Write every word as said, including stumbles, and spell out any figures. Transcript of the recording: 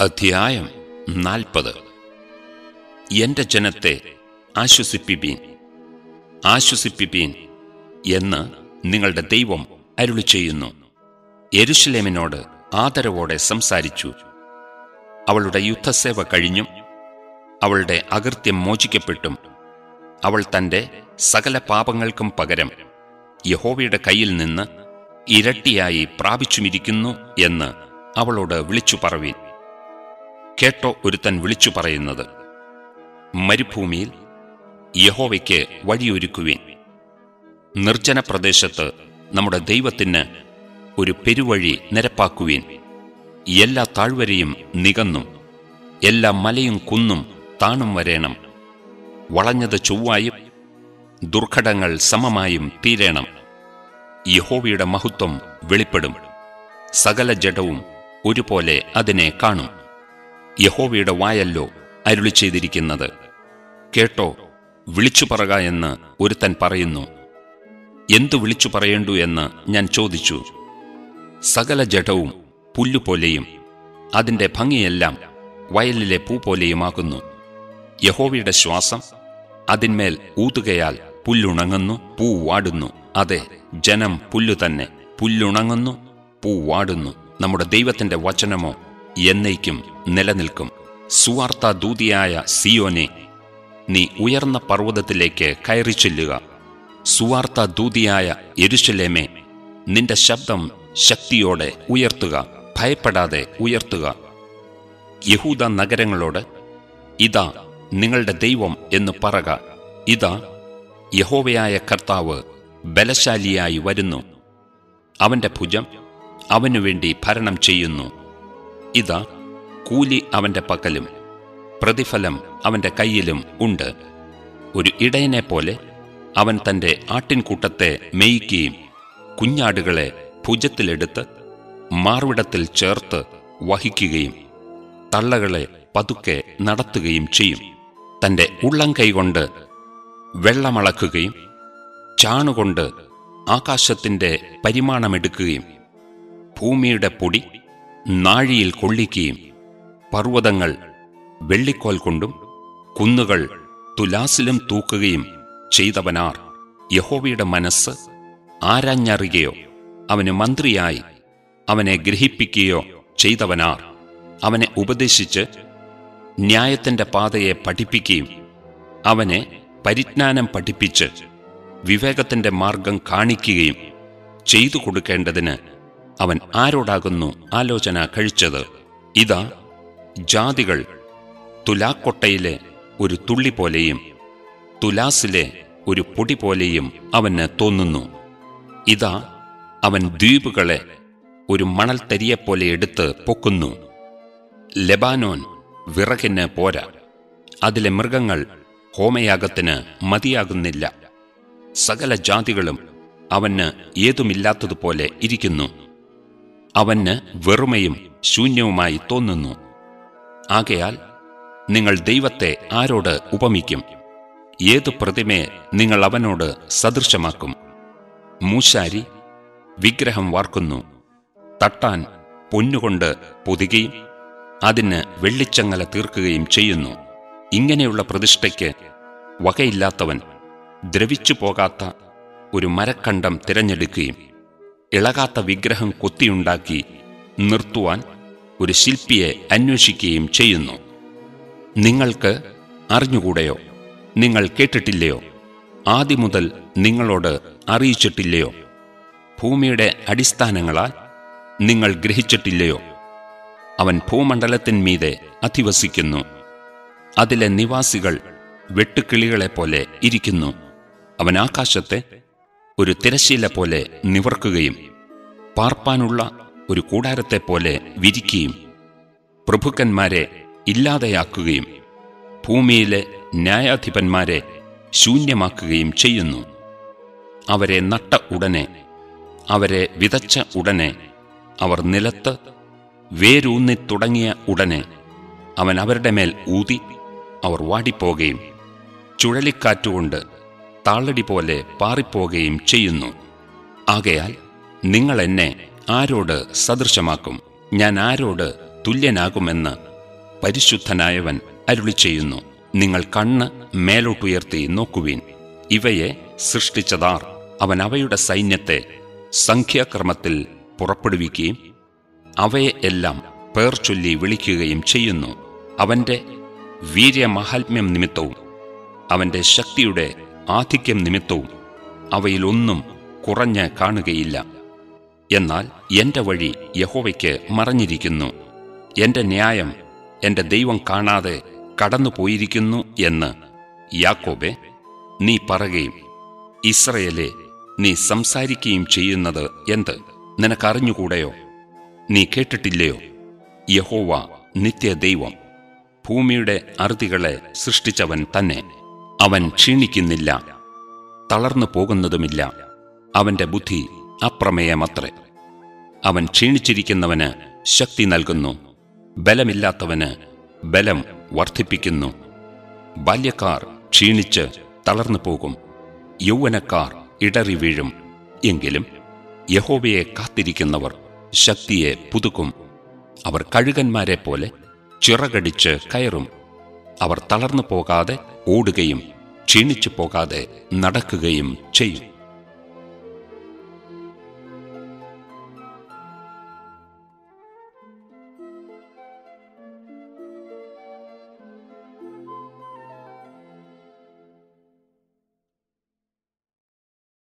അധ്യായം നാൽപ്പത്. എന്റെ ജനത്തെ ആശ്വസിപ്പിപ്പീൻ, ആശ്വസിപ്പിപ്പീൻ എന്ന് നിങ്ങളുടെ ദൈവം അരുളി ചെയ്യുന്നു. യെരൂശലേമിനോട് ആദരവോടെ സംസാരിച്ചു. അവളുടെ യുദ്ധസേവ കഴിഞ്ഞും അവളുടെ അകൃത്യം മോചിക്കപ്പെട്ടും അവൾ തന്റെ സകല പാപങ്ങൾക്കും പകരം യഹോവയുടെ കയ്യിൽ നിന്ന് ഇരട്ടിയായി പ്രാപിച്ചുമിരിക്കുന്നു എന്ന് അവളോട് വിളിച്ചു പറവീൻ. കേട്ടോ ഒരുത്തൻ വിളിച്ചു പറയുന്നത്, മരുഭൂമിയിൽ യഹോവയ്ക്ക് വഴിയൊരുക്കുവീൻ. നിർജ്ജന പ്രദേശത്ത് നമ്മുടെ ദൈവത്തിന് ഒരു പെരുവഴി നിരപ്പാക്കുവീൻ. എല്ലാ താഴ്വരയും നികന്നും എല്ലാ മലയും കുന്നും താണും വരേണം. വളഞ്ഞത് ചൊവ്വായും ദുർഘടങ്ങൾ സമമായും തീരേണം. യഹോവയുടെ മഹത്വം വെളിപ്പെടും. സകല ജഡവും ഒരുപോലെ അതിനെ കാണും. യഹോവയുടെ വായല്ലോ അരുളി ചെയ്തിരിക്കുന്നത്. കേട്ടോ, വിളിച്ചു പറക എന്ന് ഒരുത്തൻ പറയുന്നു. എന്തു വിളിച്ചു പറയേണ്ടു എന്ന് ഞാൻ ചോദിച്ചു. സകല ജഡവും പുല്ലുപോലെയും അതിന്റെ ഭംഗിയെല്ലാം വയലിലെ പൂ പോലെയുമാകുന്നു. യഹോവയുടെ ശ്വാസം അതിന്മേൽ ഊതുകയാൽ പുല്ലുണങ്ങുന്നു, പൂ വാടുന്നു. അതെ, ജനം പുല്ലു തന്നെ. പുല്ലുണങ്ങുന്നു, പൂ വാടുന്നു. നമ്മുടെ ദൈവത്തിന്റെ വചനമോ എന്നേക്കും നിലനിൽക്കും. സുവാർത്താ ദൂതിയായ സിയോനെ, നീ ഉയർന്ന പർവ്വതത്തിലേക്ക് കയറി ചെല്ലുക. സുവാർത്താ ദൂതിയായ യെരൂശലേമേ, നിന്റെ ശബ്ദം ശക്തിയോടെ ഉയർത്തുക, ഭയപ്പെടാതെ ഉയർത്തുക. യഹൂദ നഗരങ്ങളോട്, ഇതാ നിങ്ങളുടെ ദൈവം എന്ന് പറക. ഇതാ യഹോവയായ കർത്താവ് ബലശാലിയായി വരുന്നു. അവന്റെ ഭുജം അവനുവേണ്ടി ഭരണം ചെയ്യുന്നു. ഇതാ കൂലി അവന്റെ പക്കലും പ്രതിഫലം അവന്റെ കയ്യിലും ഉണ്ട്. ഒരു ഇടയനെപ്പോലെ അവൻ തന്റെ ആട്ടിൻകൂട്ടത്തെ മേയ്ക്കുകയും കുഞ്ഞാടുകളെ ഭുജത്തിലെടുത്ത് മാർവിടത്തിൽ ചേർത്ത് വഹിക്കുകയും തള്ളകളെ പതുക്കെ നടത്തുകയും ചെയ്യും. തന്റെ ഉള്ളം കൈകൊണ്ട് വെള്ളമളക്കുകയും ചാണുകൊണ്ട് ആകാശത്തിന്റെ പരിമാണമെടുക്കുകയും ഭൂമിയുടെ പൊടി നാഴിയിൽ കൊള്ളിക്കുകയും പർവ്വതങ്ങൾ വെള്ളിക്കോൽ കൊണ്ടും കുന്നുകൾ തുലാസിലും തൂക്കുകയും ചെയ്തവനാർ. യഹോവയുടെ മനസ്സ് ആരാഞ്ഞറിയുകയോ അവന് മന്ത്രിയായി അവനെ ഗ്രഹിപ്പിക്കുകയോ ചെയ്തവനാർ. അവനെ ഉപദേശിച്ച് ന്യായത്തിന്റെ പാതയെ പഠിപ്പിക്കുകയും അവനെ പരിജ്ഞാനം പഠിപ്പിച്ച് വിവേകത്തിന്റെ മാർഗം കാണിക്കുകയും ചെയ്തു കൊടുക്കേണ്ടതിന് അവൻ ആരോടാകുന്നു ആലോചന കഴിച്ചത്? ഇതാ ജാതികൾ തുലാക്കൊട്ടയിലെ ഒരു തുള്ളി പോലെയും തുലാസിലെ ഒരു പൊടി പോലെയും അവന് തോന്നുന്നു. ഇതാ അവൻ ദ്വീപുകളെ ഒരു മണൽത്തരിയെപ്പോലെ എടുത്ത് പൊക്കുന്നു. ലെബാനോൻ വിറകിന് പോരാ, അതിലെ മൃഗങ്ങൾ ഹോമയാഗത്തിന് മതിയാകുന്നില്ല. സകല ജാതികളും അവന് ഏതുമില്ലാത്തതുപോലെ ഇരിക്കുന്നു. അവന് വെറുമയും ശൂന്യവുമായി തോന്നുന്നു. ആകയാൽ നിങ്ങൾ ദൈവത്തെ ആരോട് ഉപമിക്കും? ഏതു പ്രതിമയെ നിങ്ങൾ അവനോട് സദൃശമാക്കും? മൂശാരി വിഗ്രഹം വാർക്കുന്നു, തട്ടാൻ പൊന്നുകൊണ്ട് പൊതികയും അതിന് വെള്ളിച്ചങ്ങല തീർക്കുകയും ചെയ്യുന്നു. ഇങ്ങനെയുള്ള പ്രതിഷ്ഠയ്ക്ക് വകയില്ലാത്തവൻ ദ്രവിച്ചു പോകാത്ത ഒരു മരക്കണ്ടം തിരഞ്ഞെടുക്കുകയും ഇളകാത്ത വിഗ്രഹം കൊത്തിയുണ്ടാക്കി നിർത്തുവാൻ ഒരു ശില്പിയെ അന്വേഷിക്കുകയും ചെയ്യുന്നു. നിങ്ങൾക്ക് അറിഞ്ഞുകൂടെയോ? നിങ്ങൾ കേട്ടിട്ടില്ലയോ? ആദിമുതൽ നിങ്ങളോട് അറിയിച്ചിട്ടില്ലയോ? ഭൂമിയുടെ അടിസ്ഥാനങ്ങളാൽ നിങ്ങൾ ഗ്രഹിച്ചിട്ടില്ലയോ? അവൻ ഭൂമണ്ഡലത്തിന്മീതെ അധിവസിക്കുന്നു. അതിലെ നിവാസികൾ വെട്ടുക്കിളികളെപ്പോലെ ഇരിക്കുന്നു. അവൻ ആകാശത്തെ ഒരു തിരശ്ശീല പോലെ നിവർക്കുകയും പാർപ്പാനുള്ള ഒരു കൂടാരത്തെപ്പോലെ വിരിക്കുകയും പ്രഭുക്കന്മാരെ ഇല്ലാതെയാക്കുകയും ഭൂമിയിലെ ന്യായാധിപന്മാരെ ശൂന്യമാക്കുകയും ചെയ്യുന്നു. അവരെ നട്ട ഉടനെ, അവരെ വിതച്ച ഉടനെ, അവർ നിലത്ത് വേരൂന്നി തുടങ്ങിയ ഉടനെ അവൻ അവരുടെ മേൽ ഊതി അവർ വാടിപ്പോകുകയും ചുഴലിക്കാറ്റുകൊണ്ട് താളടി പോലെ പാറിപ്പോകുകയും ചെയ്യുന്നു. ആകയാൽ നിങ്ങൾ എന്നെ ആരോട് സദൃശമാക്കും? ഞാൻ ആരോട് തുല്യനാകുമെന്ന് പരിശുദ്ധനായവൻ അരുളിച്ചെയ്യുന്നു, നിങ്ങൾ കണ്ണ് മേലോട്ടുയർത്തി നോക്കുവിൻ. ഇവയെ സൃഷ്ടിച്ചതാർ? അവൻ അവയുടെ സൈന്യത്തെ സംഖ്യാക്രമത്തിൽ പുറപ്പെടുവിക്കുകയും അവയെ എല്ലാം പേർ ചൊല്ലി വിളിക്കുകയും ചെയ്യുന്നു. അവന്റെ വീര്യമഹാത്മ്യം നിമിത്തവും അവന്റെ ശക്തിയുടെ ആധിക്യം നിമിത്തവും അവയിലൊന്നും കുറഞ്ഞ് കാണുകയില്ല. എന്നാൽ എന്റെ വഴി യഹോവയ്ക്ക് മറഞ്ഞിരിക്കുന്നു, എന്റെ ന്യായം എന്റെ ദൈവം കാണാതെ കടന്നുപോയിരിക്കുന്നു എന്ന് യാക്കോബേ നീ പറയുകയും ഇസ്രയേലേ നീ സംസാരിക്കുകയും ചെയ്യുന്നത് എന്ത്? നിനക്കറിഞ്ഞുകൂടെയോ? നീ കേട്ടിട്ടില്ലയോ? യഹോവ നിത്യദൈവം, ഭൂമിയുടെ അറുതികളെ സൃഷ്ടിച്ചവൻ തന്നെ. അവൻ ക്ഷീണിക്കുന്നില്ല, തളർന്നു പോകുന്നതുമില്ല. അവന്റെ ബുദ്ധി അപ്രമേയമത്രേ. അവൻ ക്ഷീണിച്ചിരിക്കുന്നവന് ശക്തി നൽകുന്നു, ബലമില്ലാത്തവന് ബലം വർദ്ധിപ്പിക്കുന്നു. ബാല്യക്കാർ ക്ഷീണിച്ച് തളർന്നു പോകും, യൗവനക്കാർ ഇടറി വീഴും. എങ്കിലും യഹോവയെ കാത്തിരിക്കുന്നവർ ശക്തിയെ പുതുക്കും. അവർ കഴുകന്മാരെ പോലെ ചിറകടിച്ച് കയറും. അവർ തളർന്നു പോകാതെ ഓടുകയും ക്ഷീണിച്ചു പോകാതെ നടക്കുകയും ചെയ്യും.